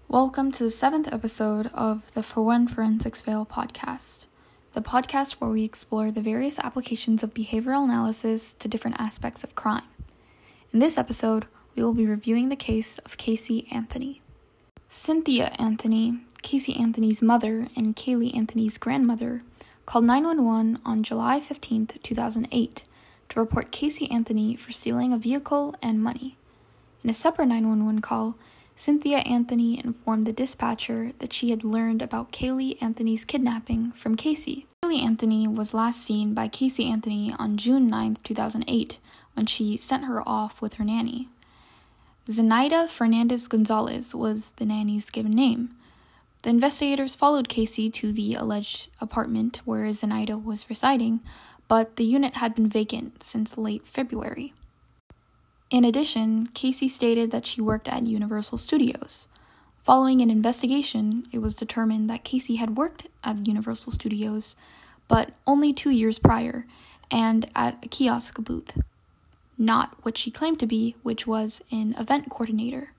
Welcome to the 7th episode of the For When Forensics Fail podcast, the podcast where we explore the various applications of behavioral analysis to different aspects of crime. In this episode, we will be reviewing the case of Casey Anthony. Cynthia Anthony, Casey Anthony's mother and Caylee Anthony's grandmother, called 911 on July 15, 2008, to report Casey Anthony for stealing a vehicle and money. In a separate 911 call, Cynthia Anthony informed the dispatcher that she had learned about Caylee Anthony's kidnapping from Casey. Caylee Anthony was last seen by Casey Anthony on June 9, 2008, when she sent her off with her nanny. Zenaida Fernandez Gonzalez was the nanny's given name. The investigators followed Casey to the alleged apartment where Zenaida was residing, but the unit had been vacant since late February. In addition, Casey stated that she worked at Universal Studios. Following an investigation, it was determined that Casey had worked at Universal Studios, but only 2 years prior, and at a kiosk booth. Not what she claimed to be, which was an event coordinator.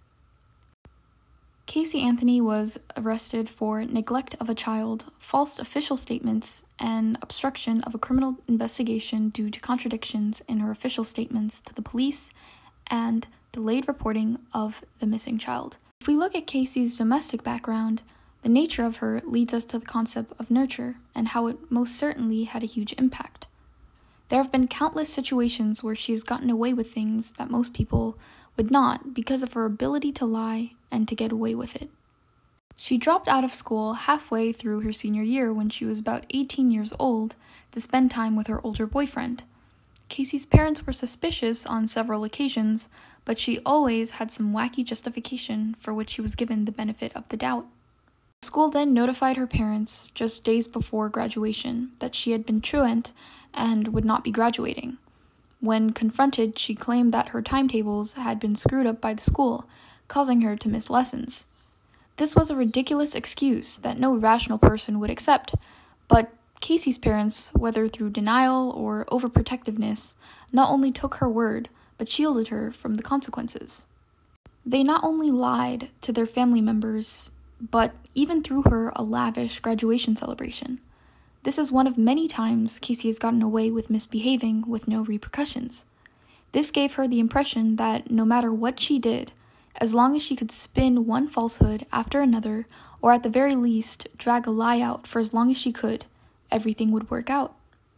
Casey Anthony was arrested for neglect of a child, false official statements, and obstruction of a criminal investigation due to contradictions in her official statements to the police and delayed reporting of the missing child. If we look at Casey's domestic background, the nature of her leads us to the concept of nurture and how it most certainly had a huge impact. There have been countless situations where she has gotten away with things that most people would not because of her ability to lie and to get away with it. She dropped out of school halfway through her senior year when she was about 18 years old to spend time with her older boyfriend. Casey's parents were suspicious on several occasions, but she always had some wacky justification for which she was given the benefit of the doubt. The school then notified her parents just days before graduation that she had been truant and would not be graduating. When confronted, she claimed that her timetables had been screwed up by the school, causing her to miss lessons. This was a ridiculous excuse that no rational person would accept, but Casey's parents, whether through denial or overprotectiveness, not only took her word, but shielded her from the consequences. They not only lied to their family members, but even threw her a lavish graduation celebration. This is one of many times Casey has gotten away with misbehaving with no repercussions. This gave her the impression that no matter what she did, as long as she could spin one falsehood after another, or at the very least drag a lie out for as long as she could, everything would work out.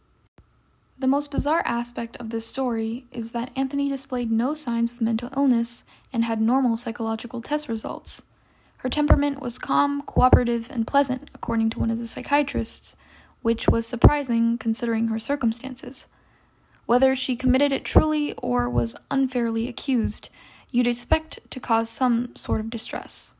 The most bizarre aspect of this story is that Anthony displayed no signs of mental illness and had normal psychological test results. Her temperament was calm, cooperative, and pleasant, according to one of the psychiatrists, which was surprising considering her circumstances. Whether she committed it truly or was unfairly accused, you'd expect to cause some sort of distress.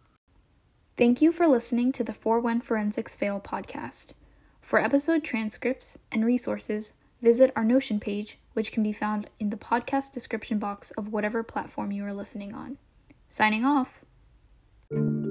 Thank you for listening to the For When Forensics Fail podcast. For episode transcripts and resources, visit our Notion page, which can be found in the podcast description box of whatever platform you are listening on. Signing off.